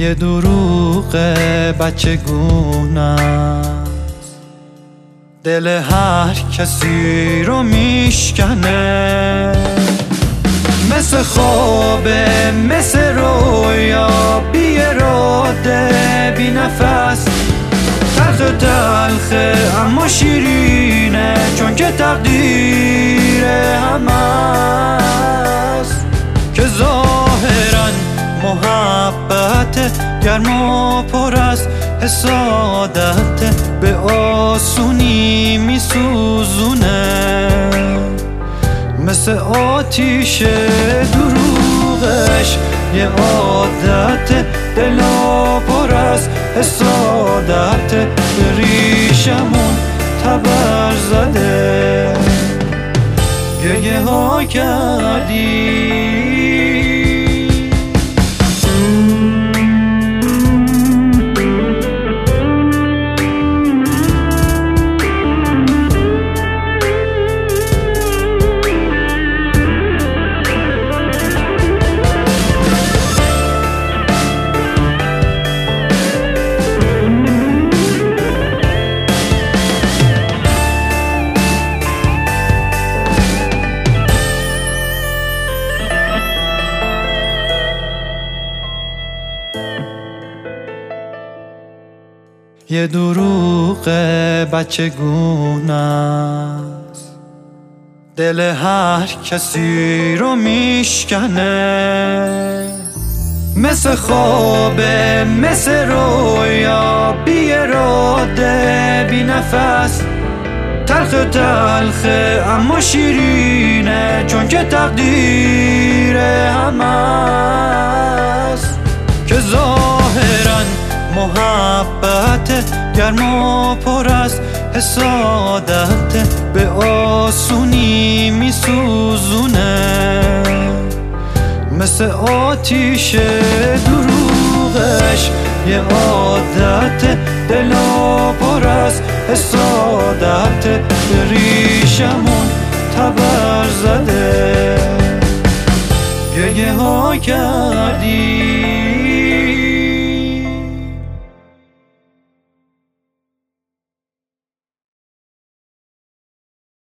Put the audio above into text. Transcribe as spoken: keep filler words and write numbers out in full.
یه دروغ بچگونه دل هر کسی رو میشکنه، مثل خوابه مثل رویا، بی اراده بی نفس، تلخ تلخه اما شیرینه، چون که تقدیر همه است که ظاهرا محبت گرم و پر از حسادت به آسونی میسوزونه، مثل آتیش دروغش یه عادت دلا پر از حسادت، به ریشمون تبر زده گریه ها کردی. یه دروغ بچگونه است دل هر کسی رو میشکنه، مثل خوابه مثل رویا، بی اراده بی نفس، تلخ تلخه اما شیرینه، چون که تقدیر همه است که ظاهرا محبت گرم و پر از حسادت به آسونی میسوزونه، مثل آتیش دروغش یه عادت دلا پر از حسادت، به ریشمون تبر زده گریه ها کردی.